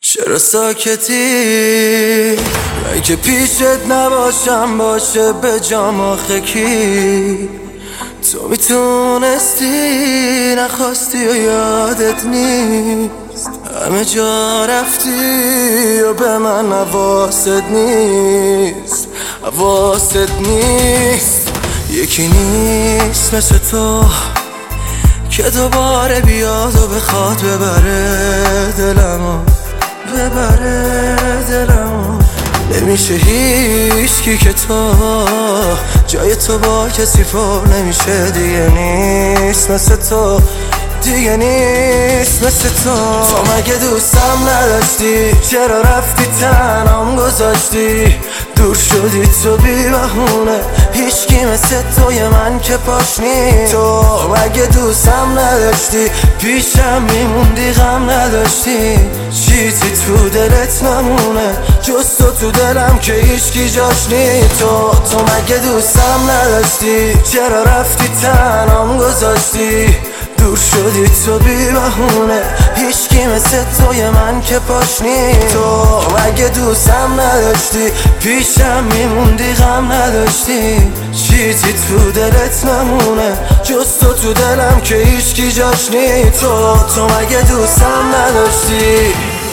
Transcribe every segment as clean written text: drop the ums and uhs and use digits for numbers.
چرا ساکتی؟ من که پیشت نباشم باشه به جام آخه کی؟ تو میتونستی نخواستی و یادت نیست، همه جا رفتی و به من حواست نیست، حواست نیست. یکی نیست مثل تو که دوباره بیاد و بخواد ببره دلمو، ببره دلمو. نمیشه هیچکی که تو جای تو با کسی پر نمیشه، دیگه نیست مثل تو، دیگه نیست مثل تو. تو مگه دوستم نداشتی؟ چرا رفتی تنهام گذاشتی؟ دور شدی تو بی بهونه، هیچکی مثل توی من که پاش نیست. تو مگه دوستم نداشتی؟ پیشم میموندی غم نداشتی، چیزی تو دلت نمونه جز تو دلم که هیچکی جاش نیست. تو مگه دوستم نداشتی؟ چرا رفتی تنهام گذاشتی؟ دور شدی تو بی بهونه، هیچکی مثل توی من که پاش نیست. تو مگه دوستم نداشتی؟ پیشم میموندی غم نداشتی، چیزی تو دلت نمونه جز تو دلم که هیچکی جاش نیست. تو مگه دوستم نداشتی؟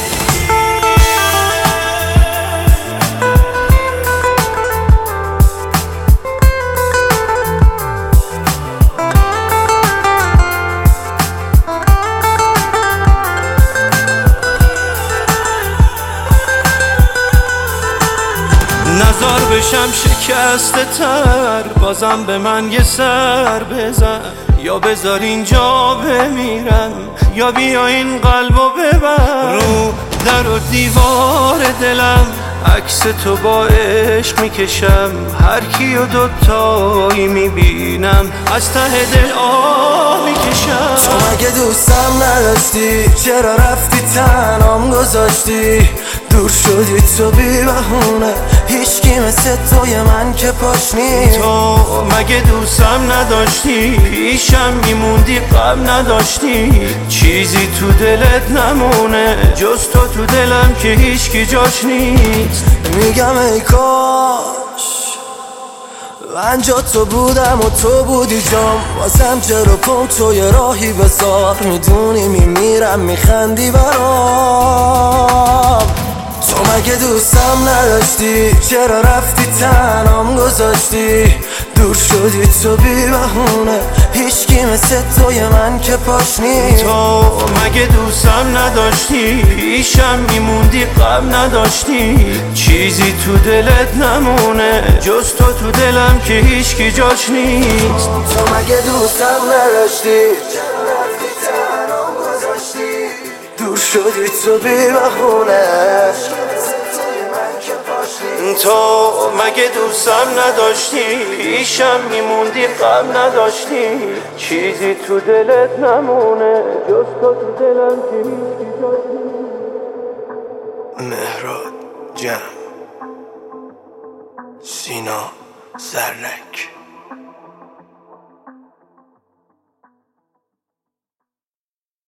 نزار بشم شکسته تر، بازم به من یه سر بزن، یا بذار اینجا بمیرم یا بیا این قلبو ببر. رو در و دیوار دلم عکس تو با عشق میکشم، هر کیو دوتایی میبینم از ته دل آه میکشم. تو مگه دوستم نداشتی؟ چرا رفتی تنهام گذاشتی؟ دور شدی تو بی بهونه، هیچکی مثل توی من که پاش نیست. تو مگه دوستم نداشتی؟ پیشم میموندی غم نداشتی، چیزی تو دلت نمونه جز تو دلم که هیچکی جاش نیست. میگم ای کاش من جا تو بودم و تو بودی جام، واسم چرا پام توی راهی بذار، میدونی میمیرم میخندی برام. تو مگه دوستم نداشتی؟ چرا رفتی تنهام گذاشتی؟ دور شدی تو بی بهونه، هیچکی مثل توی من که پاش نیست. تو مگه دوستم نداشتی؟ پیشم میموندی غم نداشتی، چیزی تو دلت نمونه جز تو دلم که هیچکی جاش نیست. تو مگه دوستم نداشتی؟ چرا رفتی تنهام گذاشتی؟ دور شدی تو بی بهونه، تو مگه دوستم نداشتی؟ پیشم میموندی غم نداشتی، چیزی تو دلت نمونه جز تو دلم که هیچکی جاش نیست. مهراد جمع، سینا زرنک.